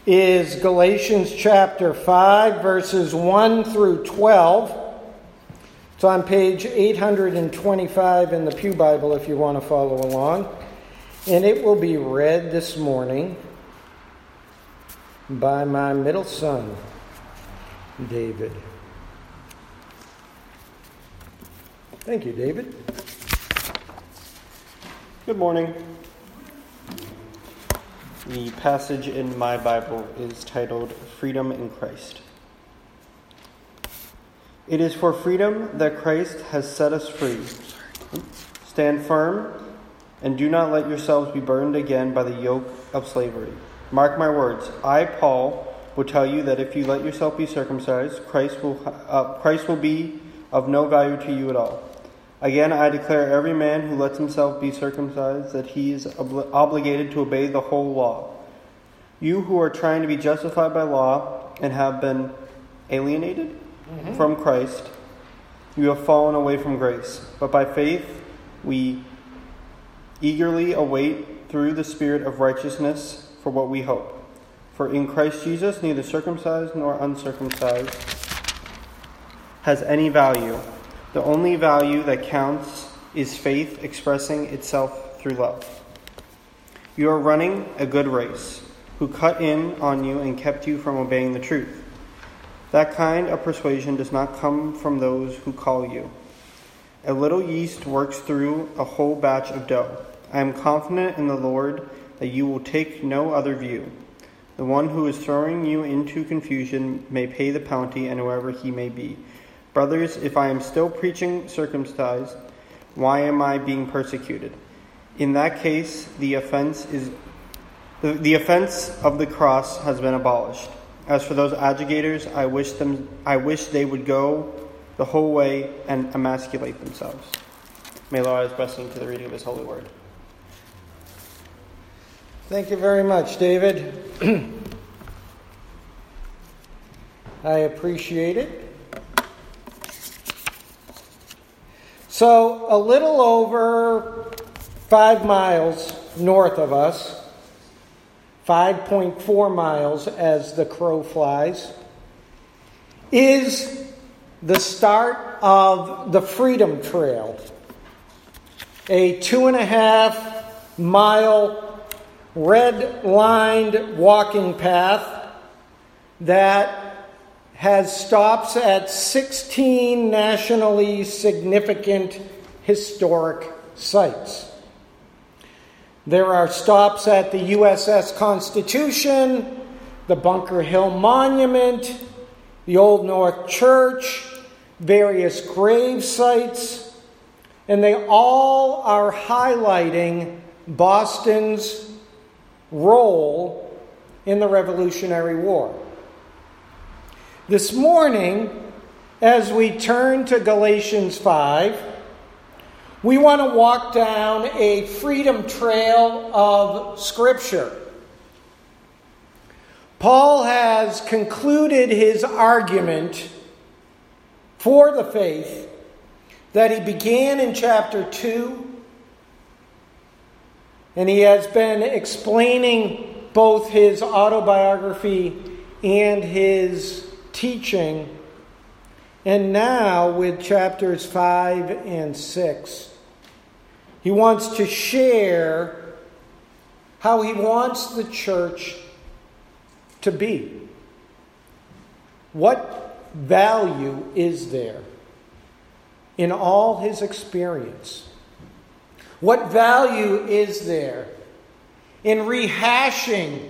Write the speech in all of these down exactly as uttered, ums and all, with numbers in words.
is Galatians chapter five, verses one through twelve. It's on page eight hundred twenty-five in the Pew Bible if you want to follow along. And it will be read this morning by my middle son, David. Thank you, David. Good morning. The passage in my Bible is titled Freedom in Christ. It is for freedom that Christ has set us free. Stand firm and do not let yourselves be burdened again by the yoke of slavery. Mark my words. I, Paul, will tell you that if you let yourself be circumcised, Christ will, uh, Christ will be of no value to you at all. Again, I declare every man who lets himself be circumcised that he is obli- obligated to obey the whole law. You who are trying to be justified by law and have been alienated mm-hmm. from Christ, you have fallen away from grace. But by faith, we eagerly await through the Spirit of righteousness for what we hope. For in Christ Jesus, neither circumcised nor uncircumcised has any value. The only value that counts is faith expressing itself through love. You are running a good race. Who cut in on you and kept you from obeying the truth. That kind of persuasion does not come from those who call you. A little yeast works through a whole batch of dough. I am confident in the Lord that you will take no other view. The one who is throwing you into confusion may pay the penalty, and whoever he may be. Brothers, if I am still preaching circumcised, why am I being persecuted? In that case, the offense is the, the offense of the cross has been abolished. As for those adjugators, I wish them I wish they would go the whole way and emasculate themselves. May the Lord add his blessing to the reading of his holy word. Thank you very much, David. I appreciate it. So, a little over five miles north of us, five point four miles as the crow flies, is the start of the Freedom Trail, a two and a half mile red-lined walking path that has stops at sixteen nationally significant historic sites. There are stops at the U S S Constitution, the Bunker Hill Monument, the Old North Church, various grave sites, and they all are highlighting Boston's role in the Revolutionary War. This morning, as we turn to Galatians five, we want to walk down a freedom trail of Scripture. Paul has concluded his argument for the faith that he began in chapter two, and he has been explaining both his autobiography and his teaching. And now with chapters five and six, he wants to share how he wants the church to be. What value is there in all his experience? What value is there in rehashing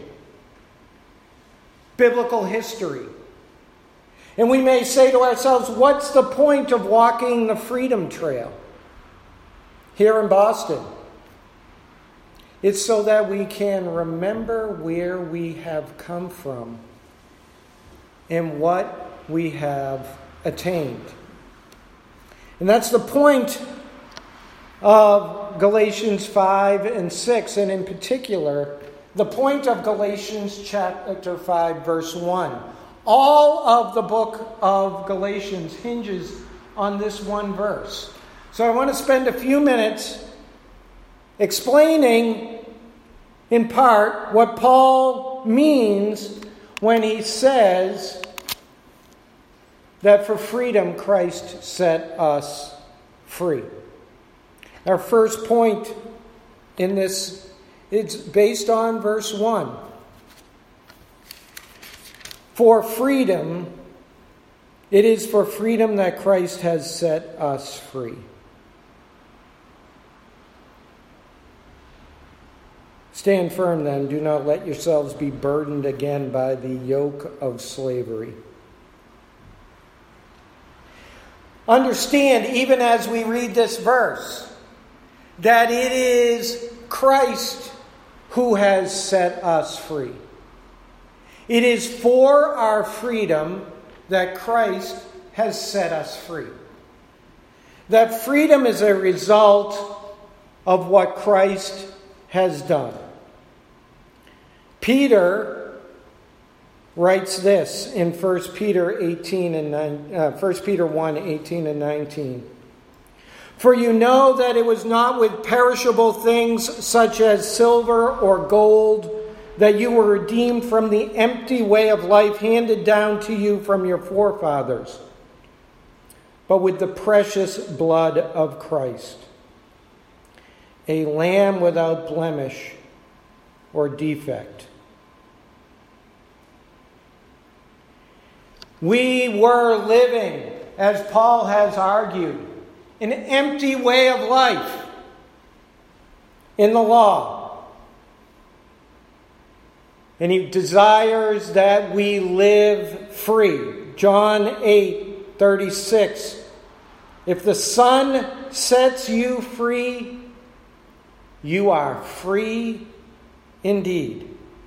biblical history? And we may say to ourselves, what's the point of walking the Freedom Trail here in Boston? It's so that we can remember where we have come from and what we have attained. And that's the point of Galatians five and six, and in particular, the point of Galatians chapter five, verse one. All of the book of Galatians hinges on this one verse. So I want to spend a few minutes explaining in part, what Paul means when he says that for freedom Christ set us free. Our first point in this, it's based on verse one. For freedom, it is for freedom that Christ has set us free. Stand firm then, do not let yourselves be burdened again by the yoke of slavery. Understand, even as we read this verse, that it is Christ who has set us free. It is for our freedom that Christ has set us free. That freedom is a result of what Christ has done. Peter writes this in First Peter eighteen and nine, uh, First Peter one, eighteen and nineteen. For you know that it was not with perishable things such as silver or gold that you were redeemed from the empty way of life handed down to you from your forefathers, but with the precious blood of Christ, a lamb without blemish or defect. We were living, as Paul has argued, an empty way of life in the law. And he desires that we live free. John eight thirty-six. If the Son sets you free, you are free indeed.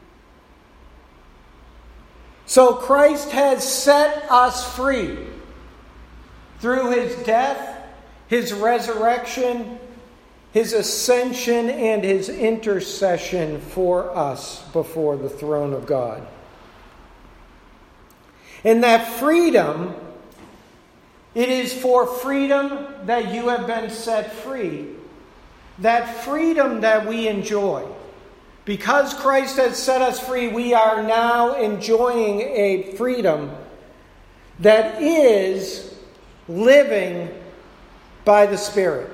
So Christ has set us free through his death, his resurrection, his ascension, and his intercession for us before the throne of God. And that freedom, it is for freedom that you have been set free. That freedom that we enjoy. Because Christ has set us free, we are now enjoying a freedom that is living by the Spirit.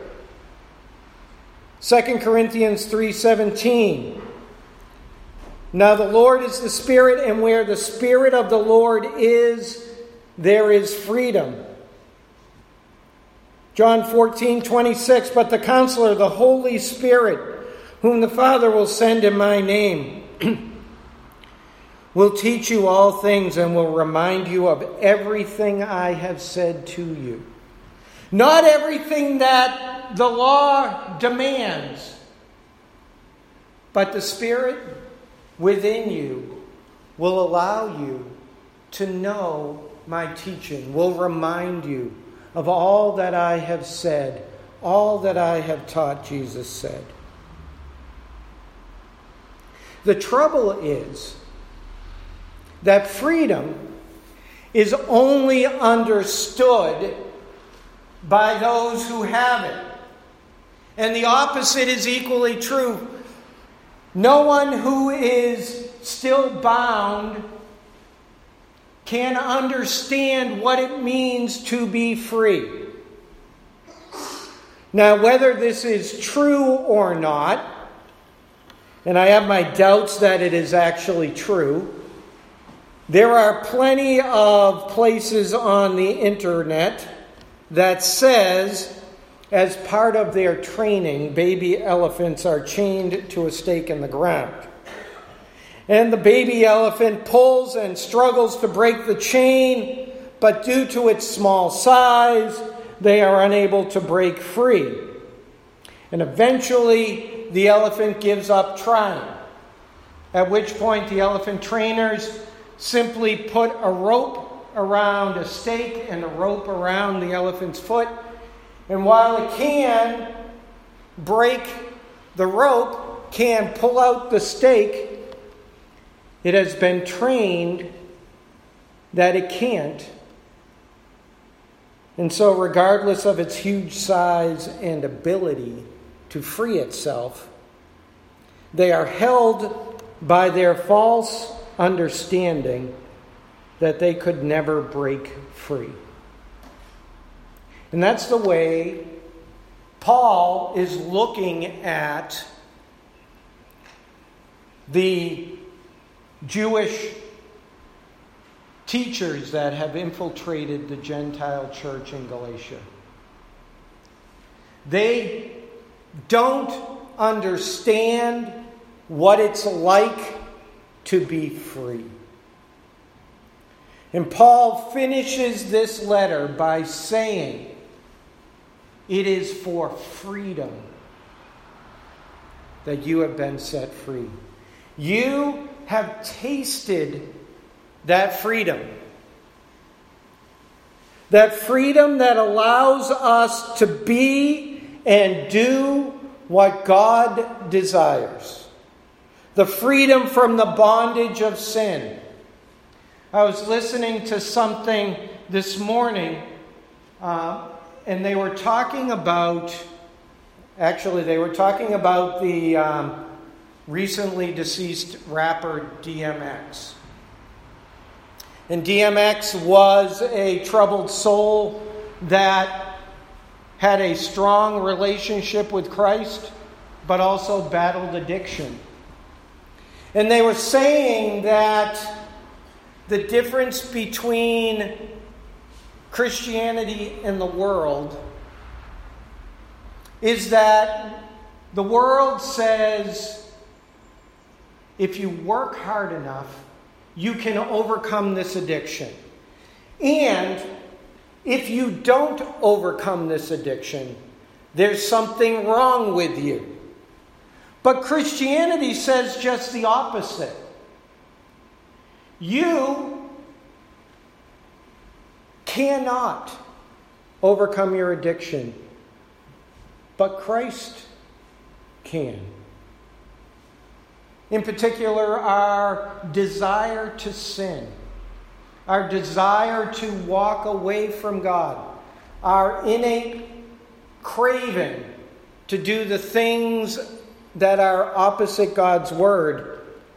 Second Corinthians three seventeen. Now the Lord is the Spirit, and where the Spirit of the Lord is, there is freedom. John fourteen twenty-six. But the Counselor, the Holy Spirit, whom the Father will send in my name, will teach you all things and will remind you of everything I have said to you. Not everything that the law demands, but the Spirit within you will allow you to know my teaching, will remind you of all that I have said, all that I have taught, Jesus said. The trouble is that freedom is only understood by those who have it. And the opposite is equally true. No one who is still bound can understand what it means to be free. Now, whether this is true or not, and I have my doubts that it is actually true, there are plenty of places on the internet that says, as part of their training, baby elephants are chained to a stake in the ground. And the baby elephant pulls and struggles to break the chain, but due to its small size, they are unable to break free. And eventually, the elephant gives up trying. At which point, the elephant trainers simply put a rope around a stake and a rope around the elephant's foot. And while it can break the rope, can pull out the stake, it has been trained that it can't. And so regardless of its huge size and ability to free itself, They are held by their false understanding that they could never break free. And that's the way Paul is looking at the Jewish teachers that have infiltrated the Gentile church in Galatia. They don't understand what it's like to be free. And Paul finishes this letter by saying, it is for freedom that you have been set free. You have tasted that freedom. That freedom that allows us to be and do what God desires. The freedom from the bondage of sin. I was listening to something this morning, uh, and they were talking about, actually they were talking about the um, recently deceased rapper D M X. And D M X was a troubled soul that had a strong relationship with Christ, but also battled addiction. And they were saying that the difference between Christianity and the world is that the world says if you work hard enough, you can overcome this addiction. And if you don't overcome this addiction, there's something wrong with you. But Christianity says just the opposite. You cannot overcome your addiction, but Christ can. In particular, our desire to sin, our desire to walk away from God, our innate craving to do the things that are opposite God's word.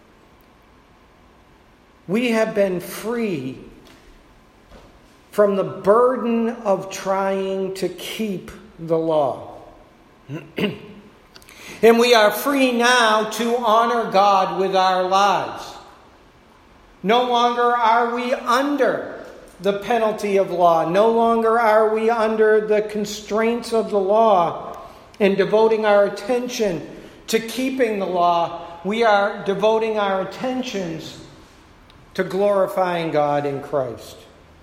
We have been free from the burden of trying to keep the law. And we are free now to honor God with our lives. No longer are we under the penalty of law. No longer are we under the constraints of the law and devoting our attention to keeping the law. We are devoting our attentions to glorifying God in Christ.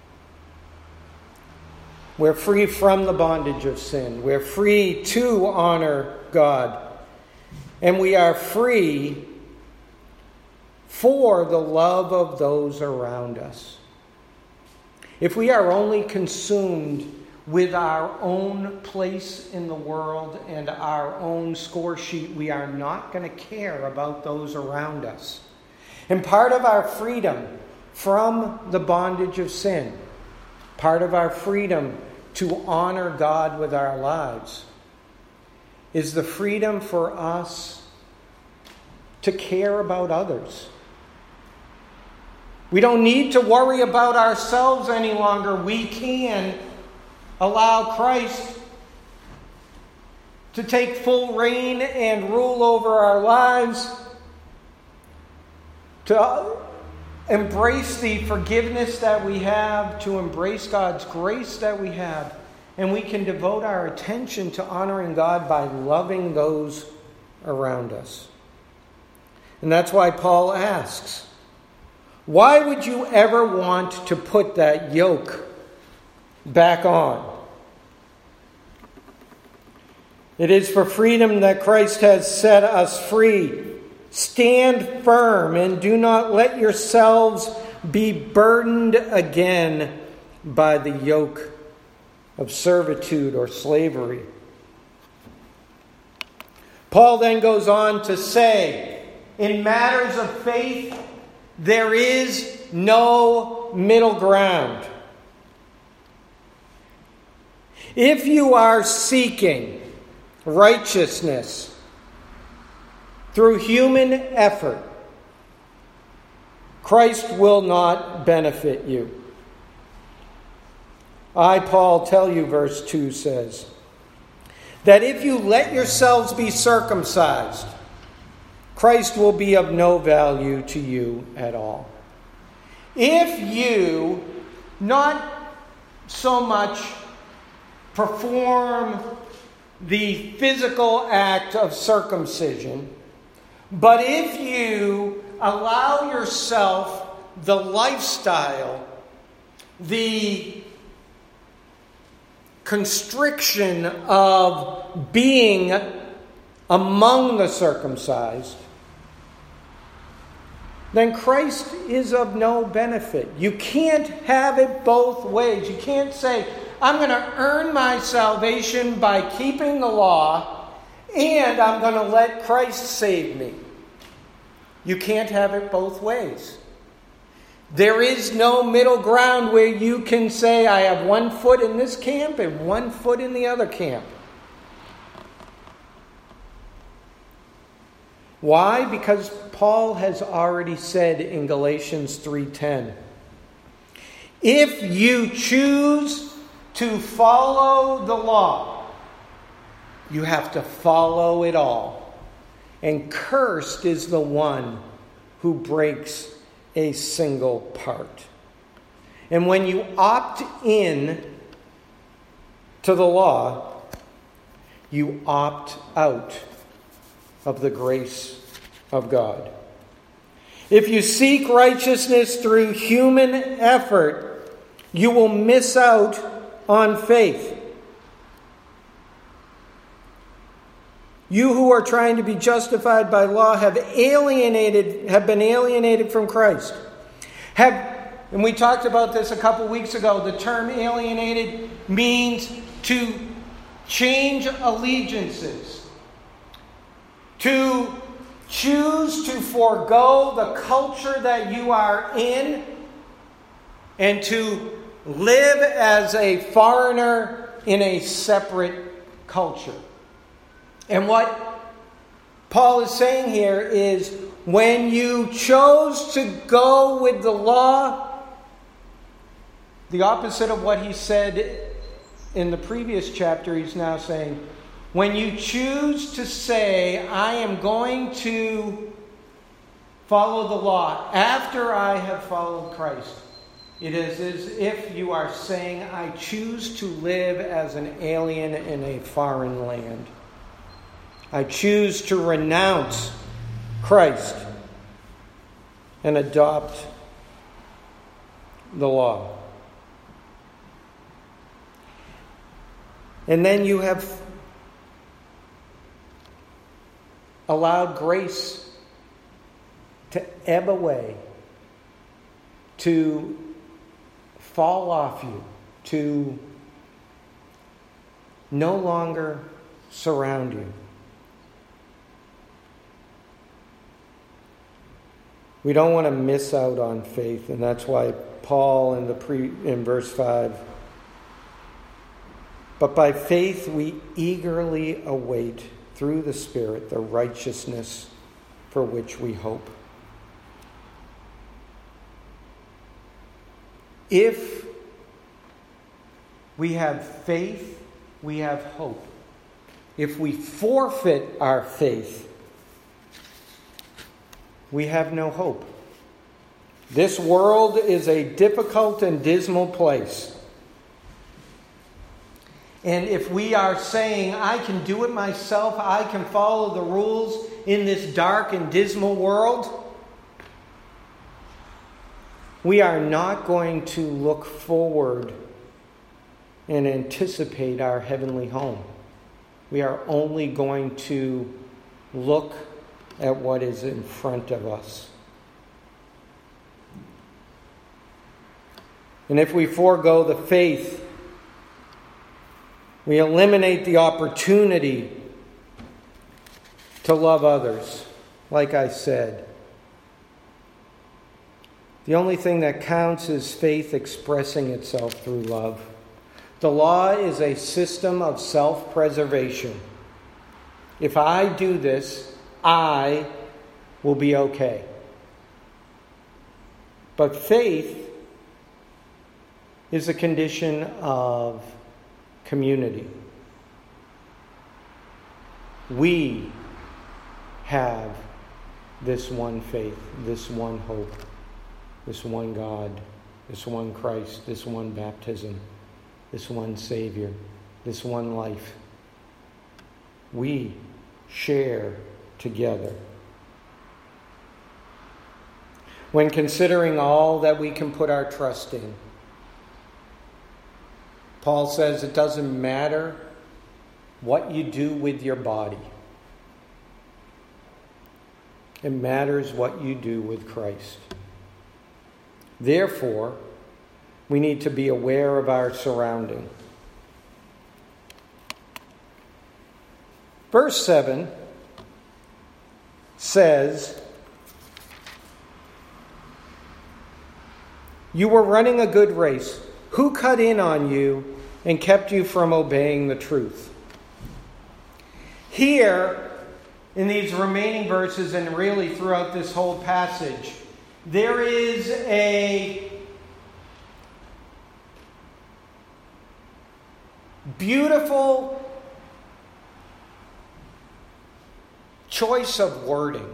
We're free from the bondage of sin. We're free to honor God. And we are free for the love of those around us. If we are only consumed with our own place in the world and our own score sheet, we are not going to care about those around us. And part of our freedom from the bondage of sin, part of our freedom to honor God with our lives, is the freedom for us to care about others. We don't need to worry about ourselves any longer. We can allow Christ to take full reign and rule over our lives, to embrace the forgiveness that we have, to embrace God's grace that we have, and we can devote our attention to honoring God by loving those around us. And that's why Paul asks, why would you ever want to put that yoke back on? It is for freedom that Christ has set us free. Stand firm and do not let yourselves be burdened again by the yoke of servitude or slavery. Paul then goes on to say, in matters of faith, there is no middle ground. If you are seeking righteousness, through human effort, Christ will not benefit you. I, Paul, tell you, verse two says, that if you let yourselves be circumcised, Christ will be of no value to you at all. If you not so much perform the physical act of circumcision, but if you allow yourself the lifestyle, the constriction of being among the circumcised, then Christ is of no benefit. You can't have it both ways. You can't say, I'm going to earn my salvation by keeping the law, and I'm going to let Christ save me. You can't have it both ways. There is no middle ground where you can say, I have one foot in this camp and one foot in the other camp. Why? Because Paul has already said in Galatians three ten, if you choose to follow the law, you have to follow it all. And cursed is the one who breaks a single part. And when you opt in to the law, you opt out of the grace of God. If you seek righteousness through human effort, you will miss out on faith. You who are trying to be justified by law have alienated, have been alienated from Christ. Have, and we talked about this a couple weeks ago. The term alienated means to change allegiances, to choose to forego the culture that you are in and to live as a foreigner in a separate culture. And what Paul is saying here is when you chose to go with the law, the opposite of what he said in the previous chapter, he's now saying, when you choose to say, I am going to follow the law after I have followed Christ, it is as if you are saying, I choose to live as an alien in a foreign land. I choose to renounce Christ and adopt the law. And then you have allowed grace to ebb away, to fall off you, to no longer surround you. We don't want to miss out on faith, and that's why Paul in the pre in verse five, but by faith we eagerly await through the Spirit the righteousness for which we hope. If we have faith, we have hope. If we forfeit our faith, we have no hope. This world is a difficult and dismal place. And if we are saying, I can do it myself, I can follow the rules in this dark and dismal world, we are not going to look forward and anticipate our heavenly home. We are only going to look at what is in front of us. And if we forego the faith, we eliminate the opportunity to love others, like I said. The only thing that counts is faith expressing itself through love. The law is a system of self-preservation. If I do this, I will be okay. But faith is a condition of community. We have this one faith, this one hope, this one God, this one Christ, this one baptism, this one Savior, this one life. We share together. When considering all that we can put our trust in, Paul says it doesn't matter what you do with your body. It matters what you do with Christ. Therefore, we need to be aware of our surrounding. Verse seven says, "You were running a good race. Who cut in on you and kept you from obeying the truth?" Here, in these remaining verses, and really throughout this whole passage, there is a beautiful choice of wording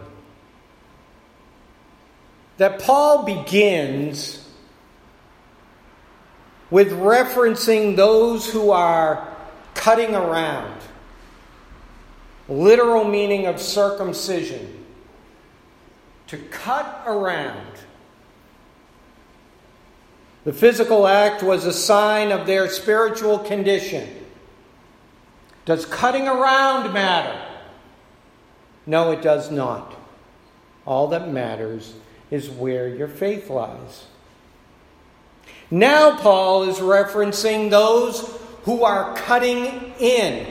that Paul begins with referencing those who are cutting around. Literal meaning of circumcision. To cut around. The physical act was a sign of their spiritual condition. Does cutting around matter? No, it does not. All that matters is where your faith lies. Now Paul is referencing those who are cutting in.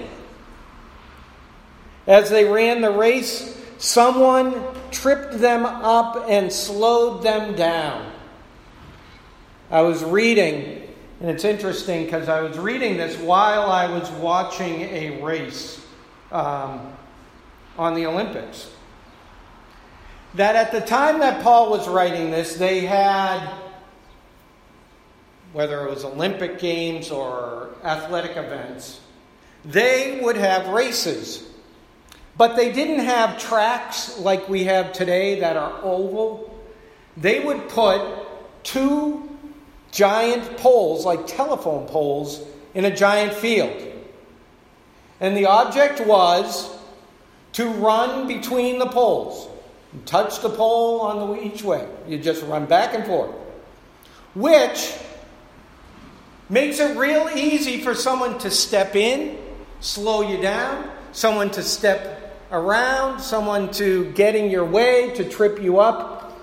As they ran the race, someone tripped them up and slowed them down. I was reading, and it's interesting because I was reading this while I was watching a race um, on the Olympics. That at the time that Paul was writing this, they had, whether it was Olympic Games or athletic events, they would have races. But they didn't have tracks like we have today that are oval. They would put two giant poles, like telephone poles, in a giant field. And the object was to run between the poles. You touch the pole on the each way. You just run back and forth. Which makes it real easy for someone to step in, slow you down, someone to step around, someone to get in your way, to trip you up.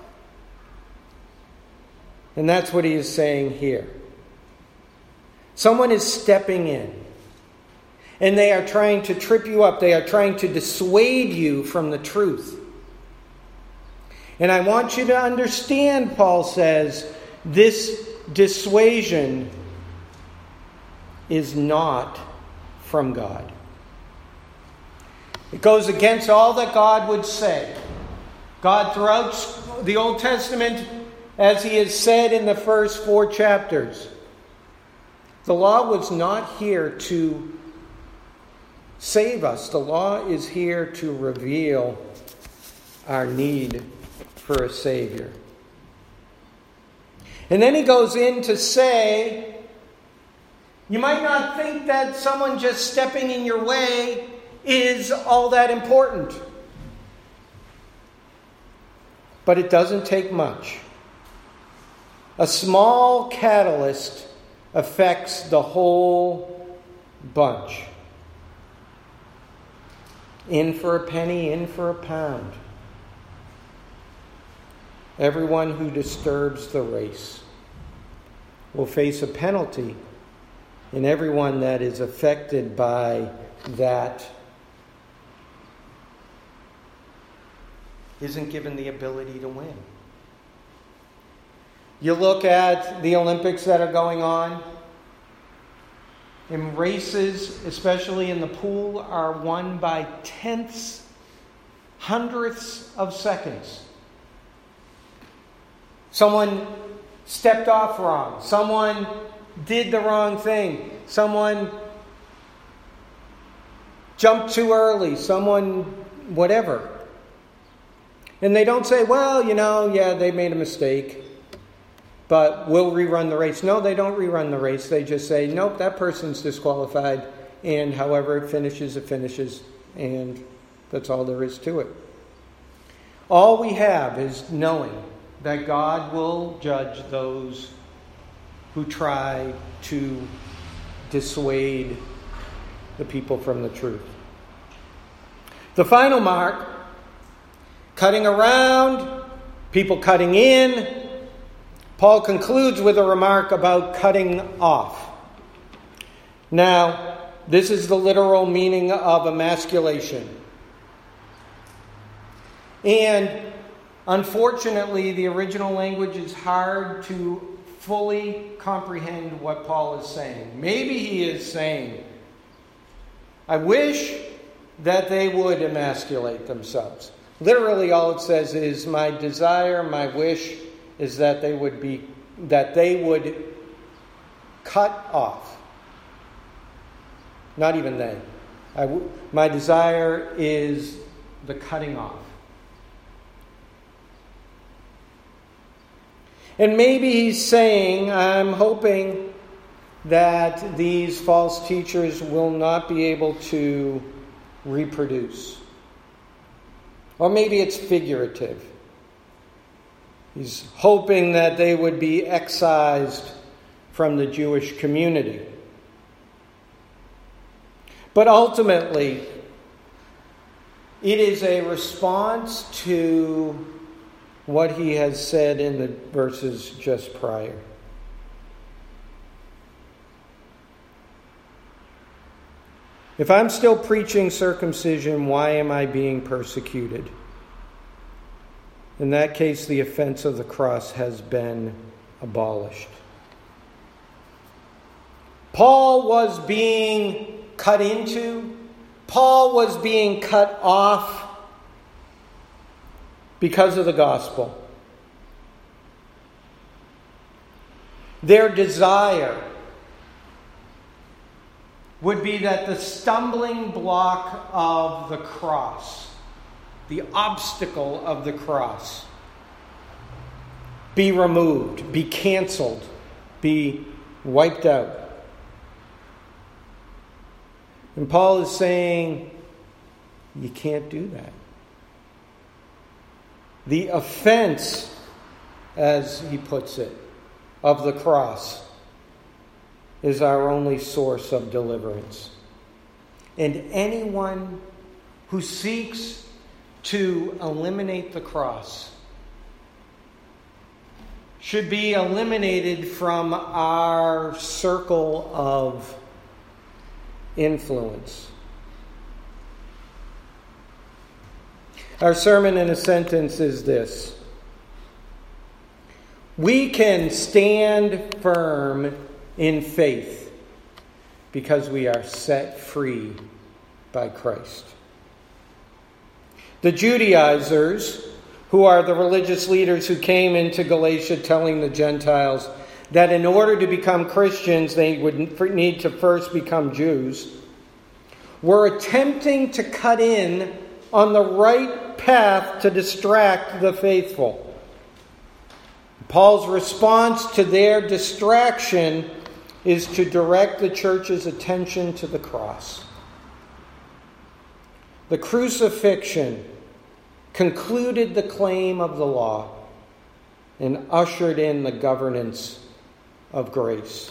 And that's what he is saying here. Someone is stepping in. And they are trying to trip you up. They are trying to dissuade you from the truth. And I want you to understand, Paul says, this dissuasion is not from God. It goes against all that God would say. God, throughout the Old Testament, as he has said in the first four chapters, the law was not here to save us. The law is here to reveal our need for a Savior. And then he goes in to say, you might not think that someone just stepping in your way is all that important. But it doesn't take much. A small catalyst affects the whole bunch. In for a penny, in for a pound. Everyone who disturbs the race will face a penalty, and everyone that is affected by that isn't given the ability to win. You look at the Olympics that are going on, and races, especially in the pool, are won by tenths, hundredths of seconds. Someone stepped off wrong. Someone did the wrong thing. Someone jumped too early. Someone whatever. And they don't say, well, you know, yeah, they made a mistake, but we'll rerun the race. No, they don't rerun the race. They just say, nope, that person's disqualified. And however it finishes, it finishes. And that's all there is to it. All we have is knowing that God will judge those who try to dissuade the people from the truth. The final mark, cutting around, people cutting in. Paul concludes with a remark about cutting off. Now, this is the literal meaning of emasculation. And unfortunately, the original language is hard to fully comprehend what Paul is saying. Maybe he is saying, I wish that they would emasculate themselves. Literally, all it says is, my desire, my wish is that they would be, that they would cut off. Not even they. I w- my desire is the cutting off. And maybe he's saying, I'm hoping that these false teachers will not be able to reproduce. Or maybe it's figurative. He's hoping that they would be excised from the Jewish community. But ultimately, it is a response to what he has said in the verses just prior. If I'm still preaching circumcision, why am I being persecuted? In that case, the offense of the cross has been abolished. Paul was being cut into. Paul was being cut off because of the gospel. Their desire would be that the stumbling block of the cross, the obstacle of the cross, be removed, be canceled, be wiped out. And Paul is saying, you can't do that. The offense, as he puts it, of the cross is our only source of deliverance. And anyone who seeks to eliminate the cross should be eliminated from our circle of influence. Our sermon in a sentence is this: we can stand firm in faith because we are set free by Christ. The Judaizers, who are the religious leaders who came into Galatia telling the Gentiles that in order to become Christians they would need to first become Jews, were attempting to cut in on the right path to distract the faithful. Paul's response to their distraction is to direct the church's attention to the cross. The crucifixion concluded the claim of the law and ushered in the governance of grace.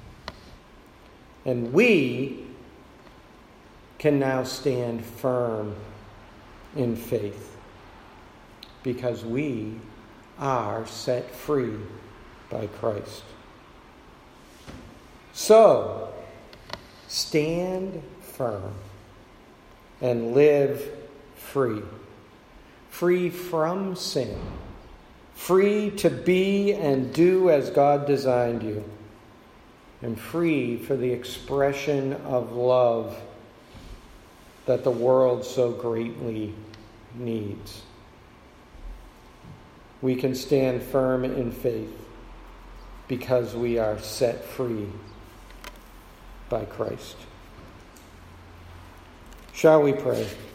And we can now stand firm in faith because we are set free by Christ. So, stand firm and live free. Free from sin. Free to be and do as God designed you. And free for the expression of love that the world so greatly needs. We can stand firm in faith because we are set free by Christ. Shall we pray?